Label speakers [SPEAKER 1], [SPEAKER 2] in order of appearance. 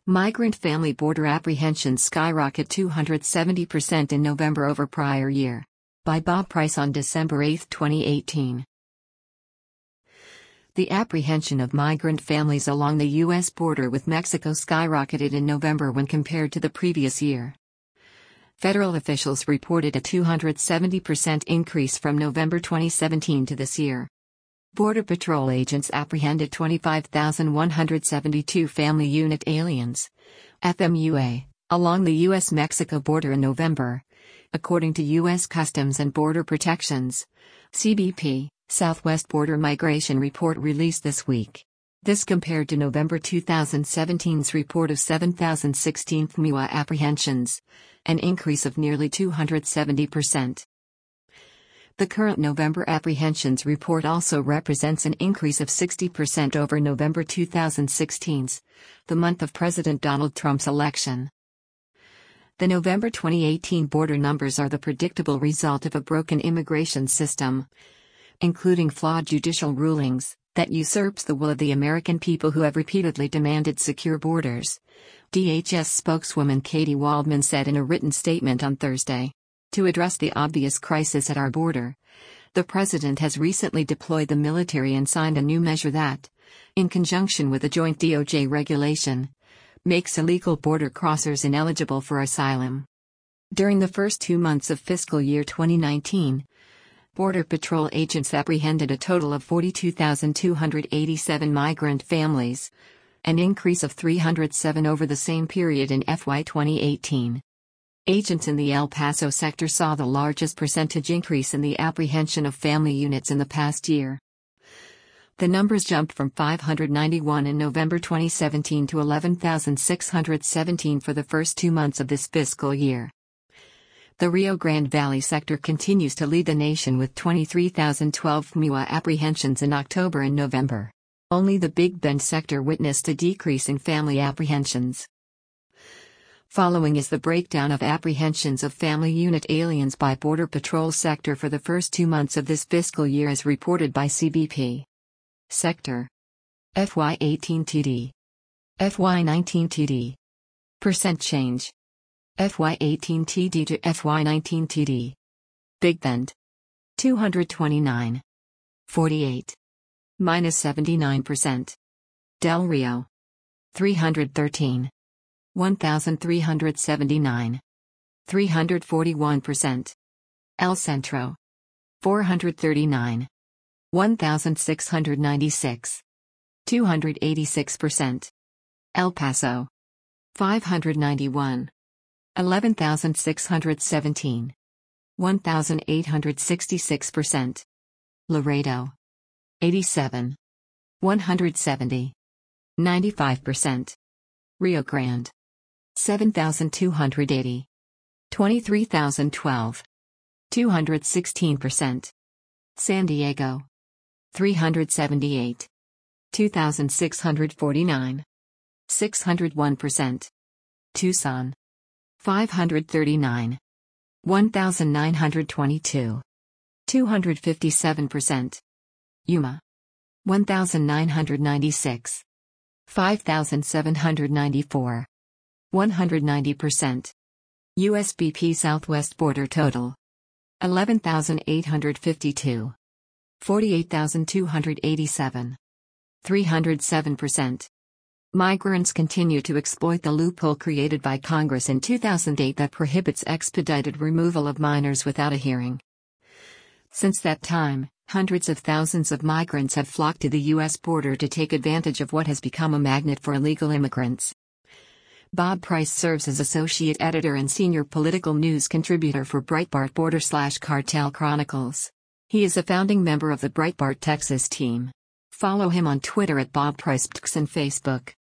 [SPEAKER 1] Migrant family border apprehensions skyrocket 270% in November over prior year. By Bob Price on December 8, 2018. The apprehension of migrant families along the U.S. border with Mexico skyrocketed in November when compared to the previous year. Federal officials reported a 270% increase from November 2017 to this year. Border Patrol agents apprehended 25,172 Family Unit aliens, FMUA, along the U.S.-Mexico border in November, according to U.S. Customs and Border Protection's CBP, Southwest Border Migration Report released this week. This compared to November 2017's report of 7,016 FMUA apprehensions, an increase of nearly 270%. The current November apprehensions report also represents an increase of 60% over November 2016's, the month of President Donald Trump's election. The November 2018 border numbers are the predictable result of a broken immigration system, including flawed judicial rulings, that usurps the will of the American people who have repeatedly demanded secure borders, DHS spokeswoman Katie Waldman said in a written statement on Thursday. To address the obvious crisis at our border, the president has recently deployed the military and signed a new measure that, in conjunction with a joint DOJ regulation, makes illegal border crossers ineligible for asylum. During the first 2 months of fiscal year 2019, Border Patrol agents apprehended a total of 42,287 migrant families, an increase of 307 over the same period in FY 2018. Agents in the El Paso sector saw the largest percentage increase in the apprehension of family units in the past year. The numbers jumped from 591 in November 2017 to 11,617 for the first 2 months of this fiscal year. The Rio Grande Valley sector continues to lead the nation with 23,012 FMUA apprehensions in October and November. Only the Big Bend sector witnessed a decrease in family apprehensions. Following is the breakdown of apprehensions of Family Unit aliens by Border Patrol sector for the first 2 months of this fiscal year as reported by CBP. Sector: FY18 TD, FY19 TD. Percent change: FY18 TD to FY19 TD. Big Bend: 229. 48. Minus 79%. Del Rio: 313. 1,379. 341%. El Centro: 439. 1,696. 286%. El Paso: 591. 11,617. 1,866%. Laredo: 87. 170. 95%. Rio Grande: 7,280. 23,012. 216%. San Diego: 378. 2,649. 601%. Tucson: 539. 1,922. 257%. Yuma: 1,996. 5,794. 190%. USBP Southwest border total: 11,852. 48,287. 307%. Migrants continue to exploit the loophole created by Congress in 2008 that prohibits expedited removal of minors without a hearing. Since that time, hundreds of thousands of migrants have flocked to the U.S. border to take advantage of what has become a magnet for illegal immigrants. Bob Price serves as associate editor and senior political news contributor for Breitbart Border/Cartel Chronicles. He is a founding member of the Breitbart Texas team. Follow him on Twitter at Bob Price and Facebook.